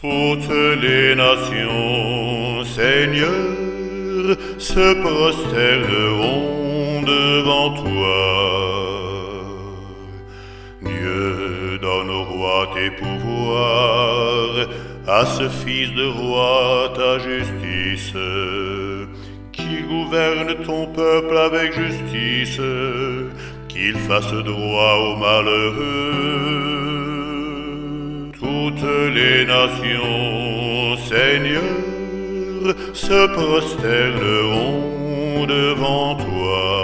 Toutes les nations, Seigneur, se prosterneront devant toi. Dieu, donne au roi tes pouvoirs, à ce fils de roi ta justice, qui gouverne ton peuple avec justice, qu'il fasse droit aux malheureux. Toutes les nations, Seigneur, se prosterneront devant toi.